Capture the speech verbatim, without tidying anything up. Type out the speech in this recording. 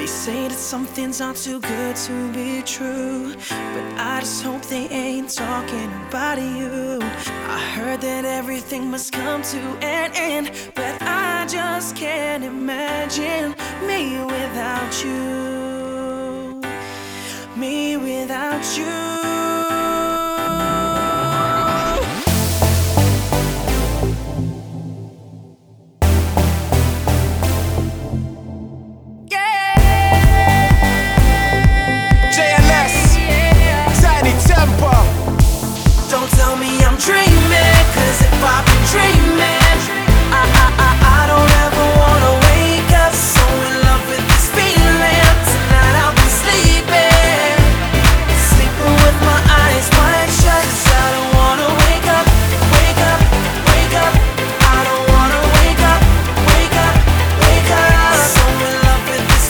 They say that some things are too good to be true, but I just hope they ain't talking about you. I heard that everything must come to an end, but I just can't imagine me without you. Me without you. Don't tell me I'm dreaming, cause if I've been dreaming